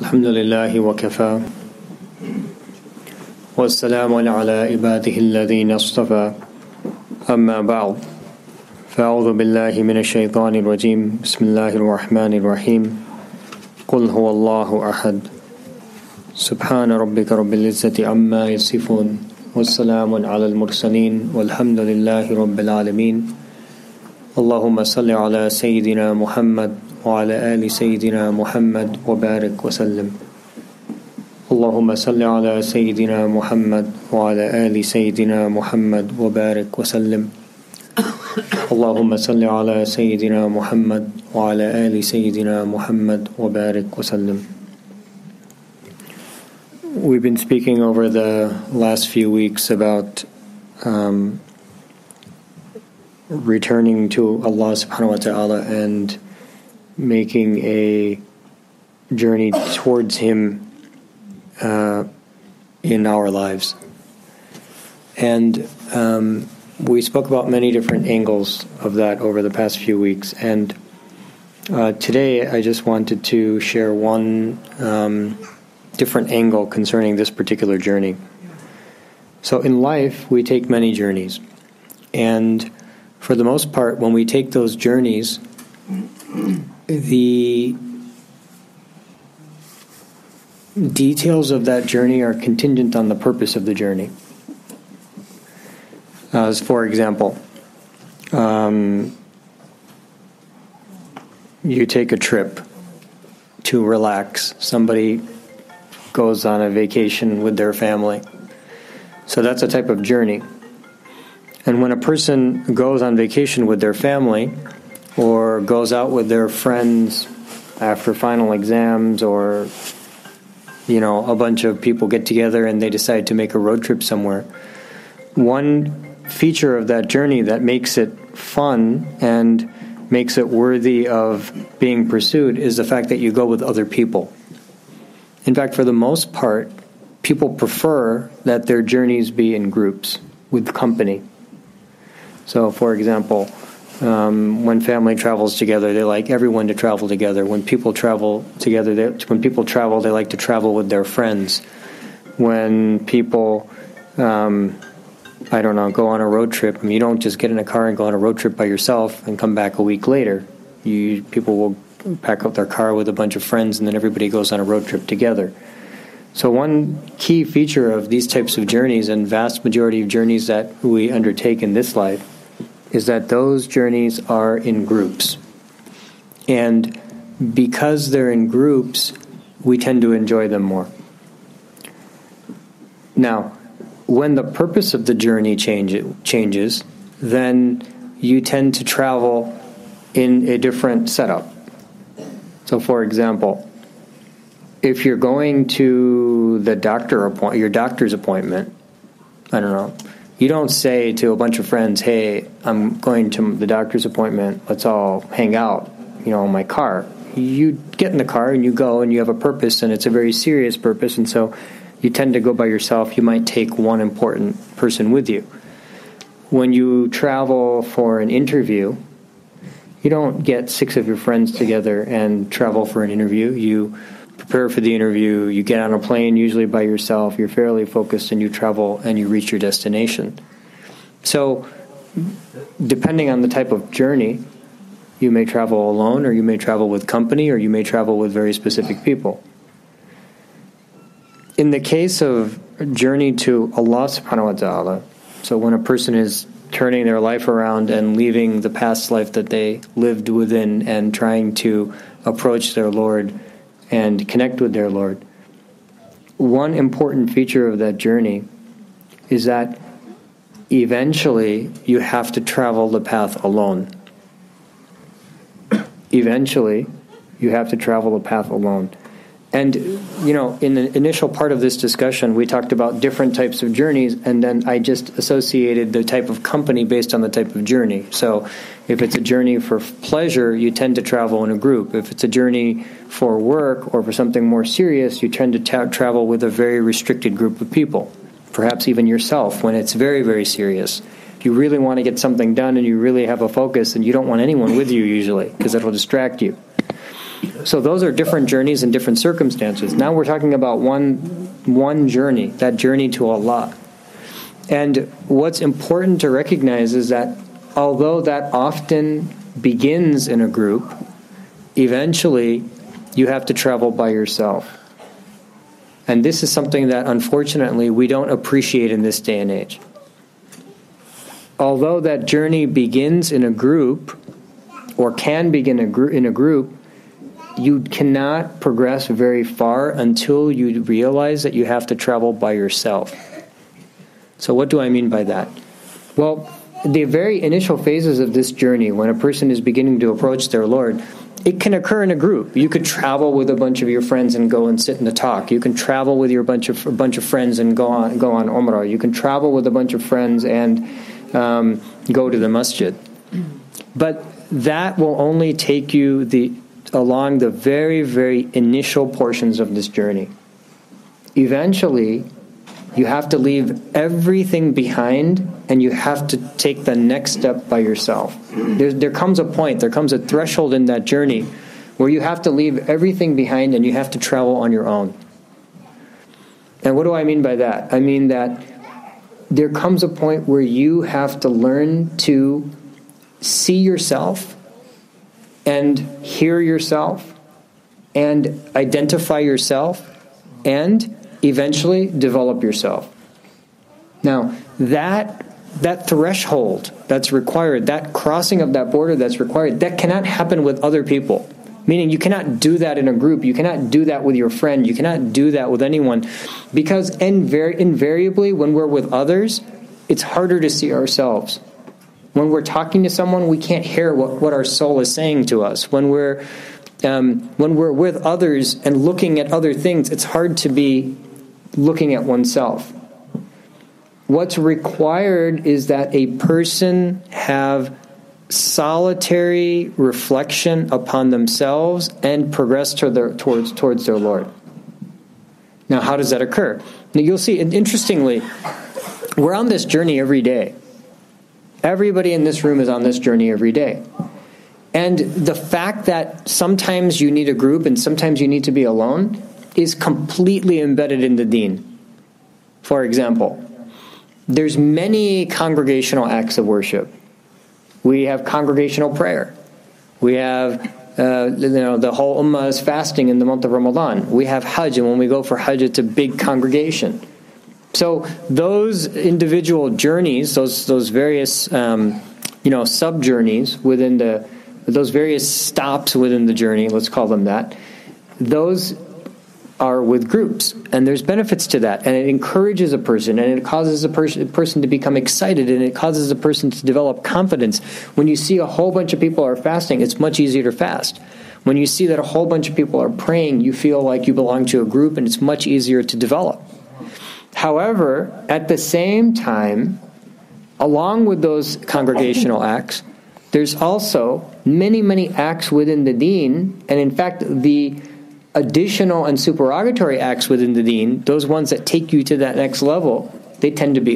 الحمد لله وكفى والسلام على عباده الذين اصطفى أما بعد فأعوذ بالله من الشيطان الرجيم بسم الله الرحمن الرحيم قل هو الله أحد سبحان ربك رب العزة عما يصفون والسلام على المرسلين والحمد لله رب العالمين اللهم صل على سيدنا محمد وعلى آل سيدنا محمد وبارك وسلم اللهم صل على سيدنا محمد وعلى آل سيدنا محمد وبارك وسلم اللهم صل على سيدنا محمد وعلى آل سيدنا محمد وبارك وسلم. We've been speaking over the last few weeks about returning to Allah subhanahu wa ta'ala and making a journey towards Him in our lives. And we spoke about many different angles of that over the past few weeks. And today I just wanted to share one different angle concerning this particular journey. So in life, we take many journeys. And for the most part, when we take those journeys, the details of that journey are contingent on the purpose of the journey. As for example, you take a trip to relax. Somebody goes on a vacation with their family. So that's a type of journey. And when a person goes on vacation with their family or goes out with their friends after final exams, or a bunch of people get together and they decide to make a road trip somewhere, one feature of that journey that makes it fun and makes it worthy of being pursued is the fact that you go with other people. In fact, for the most part, people prefer that their journeys be in groups, with company. So, for example, when family travels together, they like everyone to travel together. When people travel together, they like to travel with their friends. When people, go on a road trip, you don't just get in a car and go on a road trip by yourself and come back a week later. People will pack up their car with a bunch of friends, and then everybody goes on a road trip together. So one key feature of these types of journeys, and vast majority of journeys that we undertake in this life, is that those journeys are in groups. And because they're in groups, we tend to enjoy them more. Now, when the purpose of the journey changes, then you tend to travel in a different setup. So, for example, if you're going to your doctor's appointment, you don't say to a bunch of friends, "Hey, I'm going to the doctor's appointment. Let's all hang out, in my car." You get in the car and you go, and you have a purpose, and it's a very serious purpose, and so you tend to go by yourself. You might take one important person with you. When you travel for an interview, you don't get 6 of your friends together and travel for an interview. You prepare for the interview, you get on a plane usually by yourself, you're fairly focused, and you travel and you reach your destination. So, depending on the type of journey, you may travel alone, or you may travel with company, or you may travel with very specific people. In the case of a journey to Allah subhanahu wa ta'ala, so when a person is turning their life around and leaving the past life that they lived within and trying to approach their Lord and connect with their Lord, one important feature of that journey is that eventually you have to travel the path alone. Eventually you have to travel the path alone. And, in the initial part of this discussion, we talked about different types of journeys, and then I just associated the type of company based on the type of journey. So if it's a journey for pleasure, you tend to travel in a group. If it's a journey for work or for something more serious, you tend to travel with a very restricted group of people, perhaps even yourself when it's very, very serious. If you really want to get something done and you really have a focus, and you don't want anyone with you usually because it'll distract you. So those are different journeys and different circumstances. Now we're talking about one journey, that journey to Allah. And what's important to recognize is that although that often begins in a group, eventually you have to travel by yourself. And this is something that unfortunately we don't appreciate in this day and age. Although that journey begins in a group, or can begin in a group, you cannot progress very far until you realize that you have to travel by yourself. So what do I mean by that? Well, the very initial phases of this journey, when a person is beginning to approach their Lord, it can occur in a group. You could travel with a bunch of your friends and go and sit in the talk. You can travel with a bunch of friends and go on Umrah. You can travel with a bunch of friends and go to the masjid. But that will only take you along the very, very initial portions of this journey. Eventually, you have to leave everything behind and you have to take the next step by yourself. There comes a point, there comes a threshold in that journey where you have to leave everything behind and you have to travel on your own. And what do I mean by that? I mean that there comes a point where you have to learn to see yourself and hear yourself and identify yourself and eventually develop yourself. Now, that threshold that's required, that crossing of that border that's required, that cannot happen with other people. Meaning you cannot do that in a group. You cannot do that with your friend. You cannot do that with anyone. Because invariably, when we're with others, it's harder to see ourselves. When we're talking to someone, we can't hear what our soul is saying to us. When we're with others and looking at other things, it's hard to be looking at oneself. What's required is that a person have solitary reflection upon themselves and progress towards their Lord. Now, how does that occur? Now, you'll see, interestingly, we're on this journey every day. Everybody in this room is on this journey every day. And the fact that sometimes you need a group and sometimes you need to be alone is completely embedded in the deen. For example, there's many congregational acts of worship. We have congregational prayer. We have, the whole ummah is fasting in the month of Ramadan. We have Hajj, and when we go for Hajj, it's a big congregation. So those individual journeys, those various, sub-journeys within those various stops within the journey, let's call them that, those are with groups, and there's benefits to that, and it encourages a person, and it causes a person to become excited, and it causes a person to develop confidence. When you see a whole bunch of people are fasting, it's much easier to fast. When you see that a whole bunch of people are praying, you feel like you belong to a group, and it's much easier to develop. However, at the same time, along with those congregational acts, there's also many, many acts within the deen, and in fact, the additional and supererogatory acts within the deen, those ones that take you to that next level, they tend to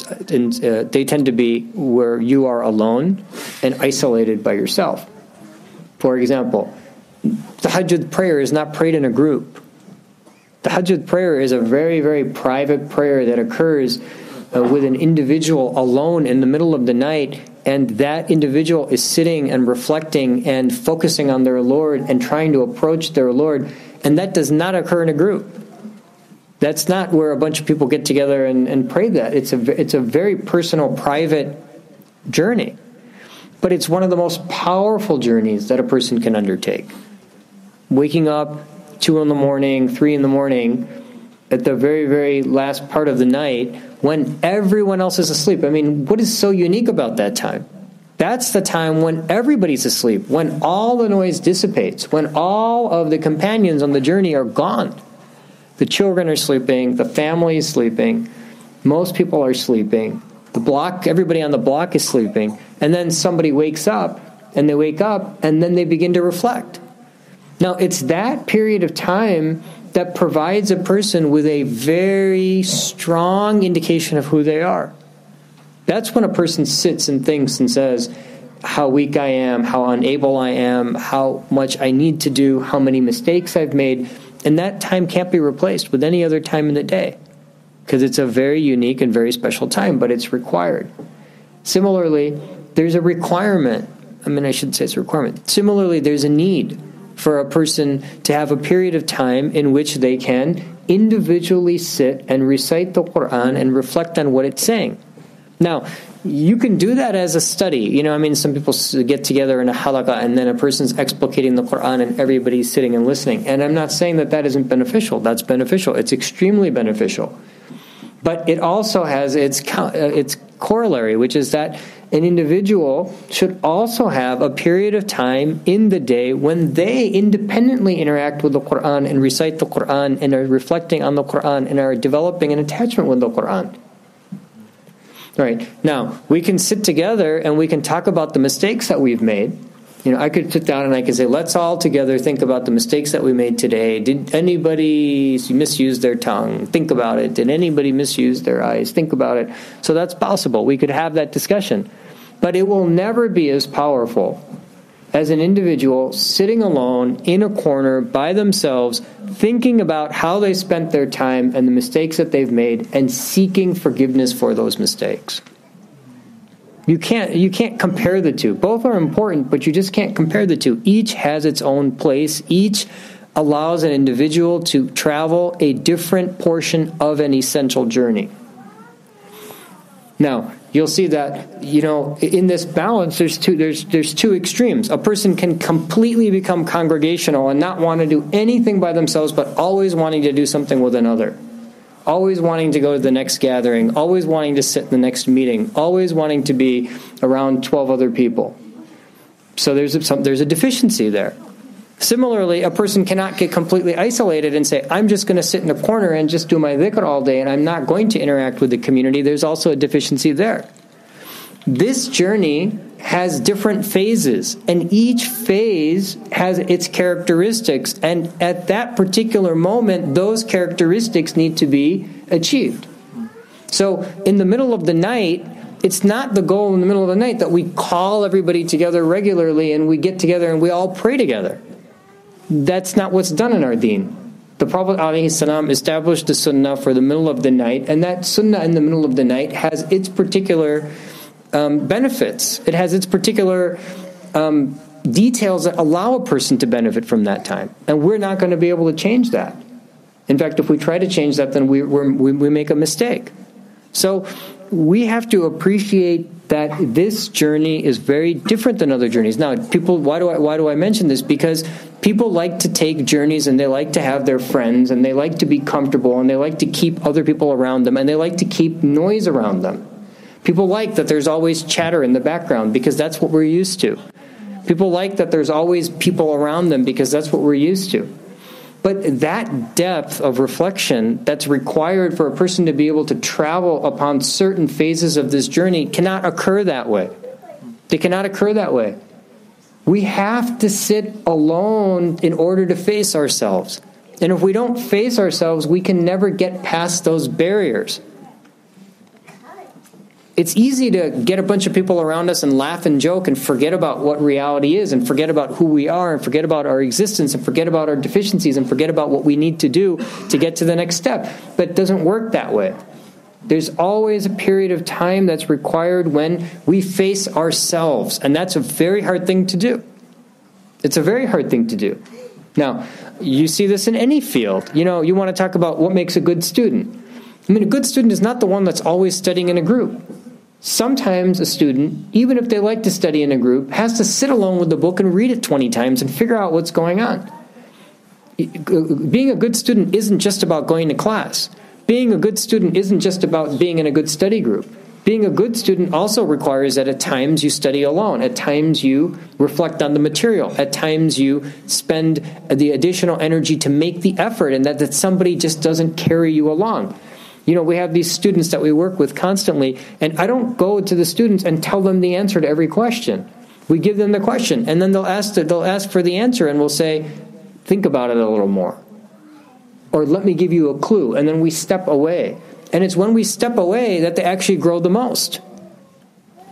be where you are alone and isolated by yourself. For example, the Tahajjud prayer is not prayed in a group. The Tahajjud prayer is a very, very private prayer that occurs with an individual alone in the middle of the night, and that individual is sitting and reflecting and focusing on their Lord and trying to approach their Lord. And that does not occur in a group. That's not where a bunch of people get together and pray that. It's a very personal, private journey. But it's one of the most powerful journeys that a person can undertake. Waking up 2 in the morning, 3 in the morning, at the very, very last part of the night, when everyone else is asleep. I mean, what is so unique about that time? That's the time when everybody's asleep, when all the noise dissipates, when all of the companions on the journey are gone. The children are sleeping, the family is sleeping, most people are sleeping, everybody on the block is sleeping, and then somebody wakes up, and they wake up, and then they begin to reflect. Now, it's that period of time that provides a person with a very strong indication of who they are. That's when a person sits and thinks and says, how weak I am, how unable I am, how much I need to do, how many mistakes I've made. And that time can't be replaced with any other time in the day, because it's a very unique and very special time, but it's required. Similarly, there's a requirement. I shouldn't say it's a requirement. Similarly, there's a need for a person to have a period of time in which they can individually sit and recite the Quran and reflect on what it's saying. Now, you can do that as a study. Some people get together in a halaqah and then a person's explicating the Quran and everybody's sitting and listening. And I'm not saying that isn't beneficial. That's beneficial. It's extremely beneficial. But it also has its corollary, which is that an individual should also have a period of time in the day when they independently interact with the Quran and recite the Quran and are reflecting on the Quran and are developing an attachment with the Quran. All right. Now, we can sit together and we can talk about the mistakes that we've made. I could sit down and I could say, let's all together think about the mistakes that we made today. Did anybody misuse their tongue? Think about it. Did anybody misuse their eyes? Think about it. So that's possible. We could have that discussion. But it will never be as powerful as an individual sitting alone in a corner by themselves, thinking about how they spent their time and the mistakes that they've made and seeking forgiveness for those mistakes. You can't compare the two. Both are important, but you just can't compare the two. Each has its own place. Each allows an individual to travel a different portion of an essential journey. Now, you'll see that, in this balance, there's two extremes. A person can completely become congregational and not want to do anything by themselves, but always wanting to do something with another. Always wanting to go to the next gathering, always wanting to sit in the next meeting, always wanting to be around 12 other people. So there's a deficiency there. Similarly, a person cannot get completely isolated and say, I'm just going to sit in a corner and just do my dhikr all day and I'm not going to interact with the community. There's also a deficiency there. This journey has different phases, and each phase has its characteristics, and at that particular moment, those characteristics need to be achieved. So in the middle of the night, it's not the goal in the middle of the night that we call everybody together regularly and we get together and we all pray together. That's not what's done in our deen. The Prophet ﷺ established the sunnah for the middle of the night, and that sunnah in the middle of the night has its particular benefits. It has its particular details that allow a person to benefit from that time. And we're not going to be able to change that. In fact, if we try to change that, then we make a mistake. So we have to appreciate that this journey is very different than other journeys. Now, people, why do I mention this? Because people like to take journeys and they like to have their friends and they like to be comfortable and they like to keep other people around them and they like to keep noise around them. People like that there's always chatter in the background because that's what we're used to. People like that there's always people around them because that's what we're used to. But that depth of reflection that's required for a person to be able to travel upon certain phases of this journey cannot occur that way. They cannot occur that way. We have to sit alone in order to face ourselves. And if we don't face ourselves, we can never get past those barriers. It's easy to get a bunch of people around us and laugh and joke and forget about what reality is and forget about who we are and forget about our existence and forget about our deficiencies and forget about what we need to do to get to the next step. But it doesn't work that way. There's always a period of time that's required when we face ourselves, and that's a very hard thing to do. It's a very hard thing to do. Now, you see this in any field. You want to talk about what makes a good student. A good student is not the one that's always studying in a group. Sometimes a student, even if they like to study in a group, has to sit alone with the book and read it 20 times and figure out what's going on. Being a good student isn't just about going to class. Being a good student isn't just about being in a good study group. Being a good student also requires that at times you study alone. At times you reflect on the material. At times you spend the additional energy to make the effort, and that somebody just doesn't carry you along. We have these students that we work with constantly, and I don't go to the students and tell them the answer to every question. We give them the question, and then they'll ask for the answer, and we'll say, think about it a little more. Or let me give you a clue, and then we step away. And it's when we step away that they actually grow the most.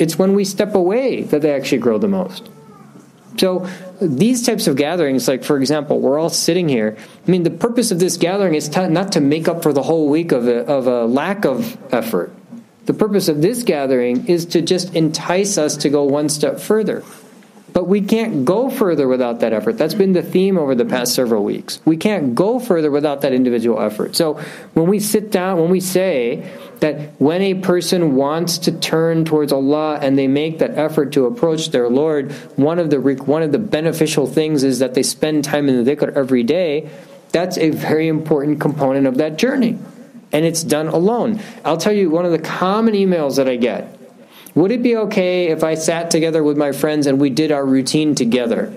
It's when we step away that they actually grow the most. So these types of gatherings, like, for example, we're all sitting here. I mean, the purpose of this gathering is not to make up for the whole week of a lack of effort. The purpose of this gathering is to just entice us to go one step further. But we can't go further without that effort. That's been the theme over the past several weeks. We can't go further without that individual effort. So when we sit down, when we say that when a person wants to turn towards Allah and they make that effort to approach their Lord, one of the beneficial things is that they spend time in the dhikr every day. That's a very important component of that journey. And it's done alone. I'll tell you one of the common emails that I get. Would it be okay if I sat together with my friends and we did our routine together?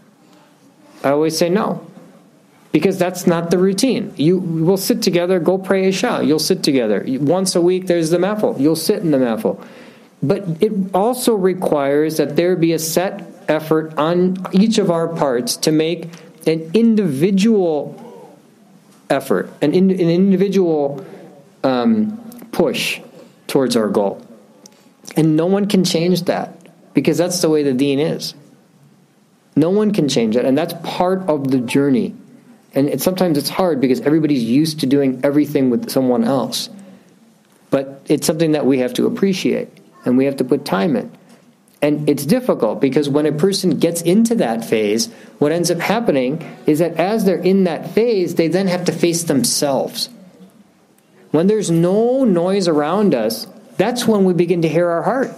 I always say no. Because that's not the routine. We'll sit together, go pray Isha. You'll sit together. Once a week, there's the mahfil. You'll sit in the mahfil. But it also requires that there be a set effort on each of our parts to make an individual effort, an individual push towards our goal. And no one can change that, because that's the way the deen is. No one can change it, and that's part of the journey. And sometimes it's hard because everybody's used to doing everything with someone else. But it's something that we have to appreciate, and we have to put time in. And it's difficult because when a person gets into that phase, what ends up happening is that as they're in that phase, they then have to face themselves. When there's no noise around us, that's when we begin to hear our heart.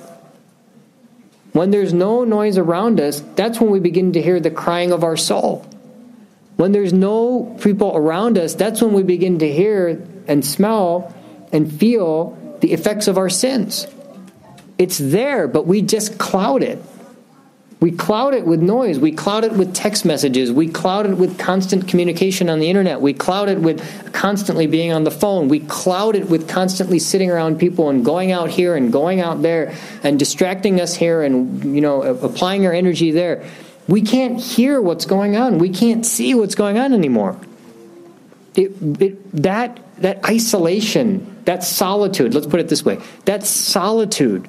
When there's no noise around us, that's when we begin to hear the crying of our soul. When there's no people around us, that's when we begin to hear and smell and feel the effects of our sins. It's there, but we just cloud it. We cloud it with noise. We cloud it with text messages. We cloud it with constant communication on the internet. We cloud it with constantly being on the phone. We cloud it with constantly sitting around people and going out here and going out there and distracting us here and, applying our energy there. We can't hear what's going on. We can't see what's going on anymore. That isolation, that solitude, let's put it this way, that solitude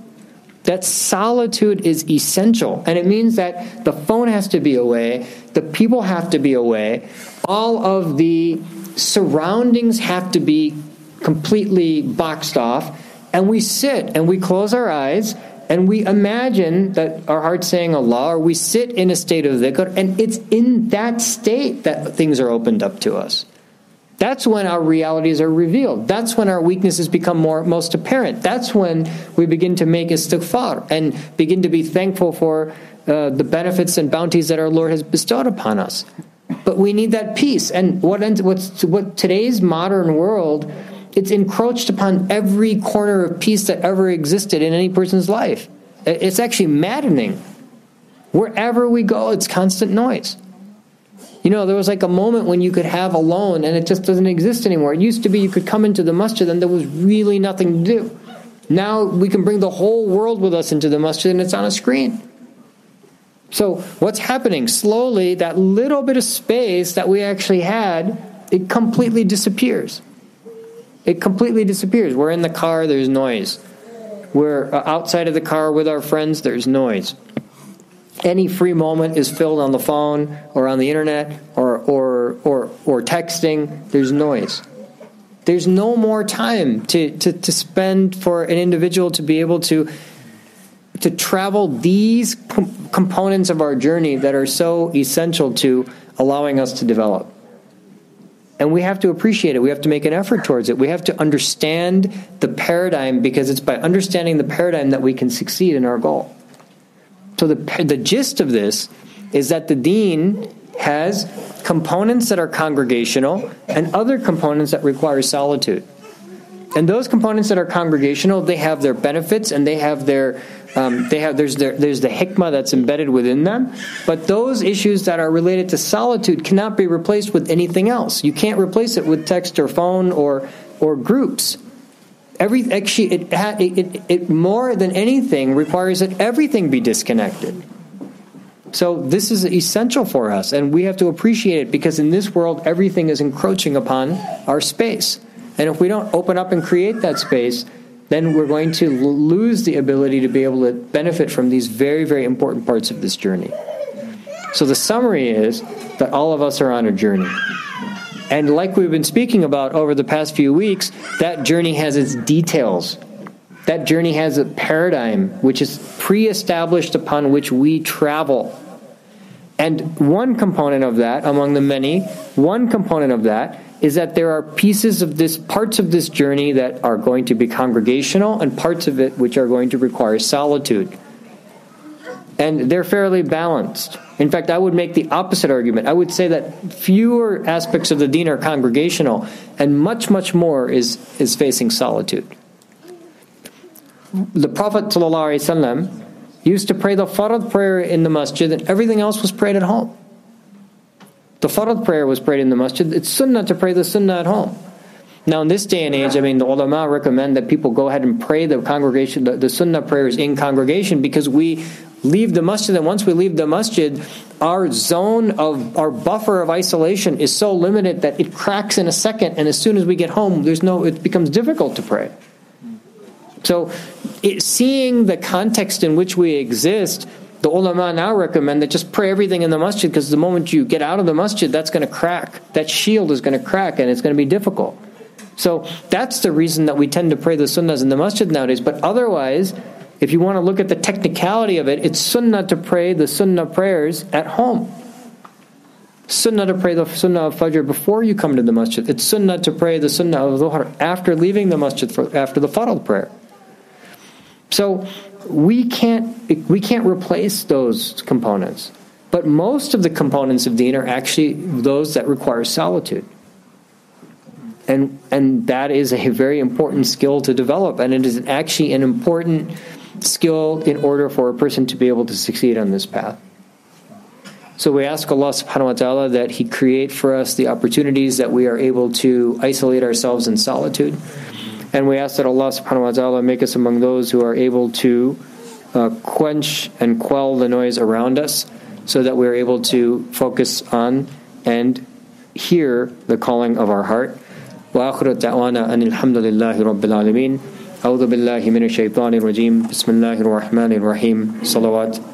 is essential. And it means that the phone has to be away, the people have to be away, all of the surroundings have to be completely boxed off, and we sit and we close our eyes and we imagine that our heart's saying Allah, or we sit in a state of dhikr, and it's in that state that things are opened up to us. That's when our realities are revealed. That's when our weaknesses become most apparent. That's when we begin to make istighfar and begin to be thankful for the benefits and bounties that our Lord has bestowed upon us. But we need that peace. And what today's modern world, it's encroached upon every corner of peace that ever existed in any person's life. It's actually maddening. Wherever we go, it's constant noise. There was like a moment when you could have alone, and it just doesn't exist anymore. It used to be you could come into the masjid and there was really nothing to do. Now we can bring the whole world with us into the masjid and it's on a screen. So what's happening? Slowly, that little bit of space that we actually had, it completely disappears. It completely disappears. We're in the car, there's noise. We're outside of the car with our friends, there's noise. Any free moment is filled on the phone or on the internet or texting. There's noise. There's no more time to spend for an individual to be able to travel these components of our journey that are so essential to allowing us to develop. And we have to appreciate it. We have to make an effort towards it. We have to understand the paradigm, because it's by understanding the paradigm that we can succeed in our goal. So the gist of this is that the deen has components that are congregational and other components that require solitude. And those components that are congregational, they have their benefits and they have there's the hikmah that's embedded within them. But those issues that are related to solitude cannot be replaced with anything else. You can't replace it with text or phone or groups. It more than anything requires that everything be disconnected. So this is essential for us, and we have to appreciate it, because in this world everything is encroaching upon our space. And if we don't open up and create that space, then we're going to lose the ability to be able to benefit from these very, very important parts of this journey. So the summary is that all of us are on a journey. And like we've been speaking about over the past few weeks, that journey has its details. That journey has a paradigm which is pre-established upon which we travel. And one component of that, among the many, one component of that is that there are parts of this journey that are going to be congregational and parts of it which are going to require solitude. And they're fairly balanced. In fact, I would make the opposite argument. I would say that fewer aspects of the deen are congregational and much, much more is facing solitude. The Prophet ﷺ used to pray the farad prayer in the masjid and everything else was prayed at home. The farad prayer was prayed in the masjid. It's sunnah to pray the sunnah at home. Now in this day and age, the ulama recommend that people go ahead and pray the congregation, the sunnah prayers in congregation, because we leave the masjid, and once we leave the masjid, our buffer of isolation is so limited that it cracks in a second, and as soon as we get home, it becomes difficult to pray. So seeing the context in which we exist, the ulama now recommend that just pray everything in the masjid, because the moment you get out of the masjid, that's going to crack. That shield is going to crack, and it's going to be difficult. So that's the reason that we tend to pray the sunnahs in the masjid nowadays. But otherwise, if you want to look at the technicality of it, it's sunnah to pray the sunnah prayers at home. Sunnah to pray the sunnah of Fajr before you come to the masjid. It's sunnah to pray the sunnah of Dhuhr after leaving the masjid after the farad prayer. So we can't replace those components. But most of the components of deen are actually those that require solitude. And that is a very important skill to develop, and it is actually an important skill in order for a person to be able to succeed on this path. So we ask Allah subhanahu wa ta'ala that He create for us the opportunities that we are able to isolate ourselves in solitude. And we ask that Allah subhanahu wa ta'ala make us among those who are able to quench and quell the noise around us, so that we are able to focus on and hear the calling of our heart. وآخر دعوانا أن الحمد لله رب العالمين. أعوذ بالله من الشيطان الرجيم. بسم الله الرحمن الرحيم. صلوات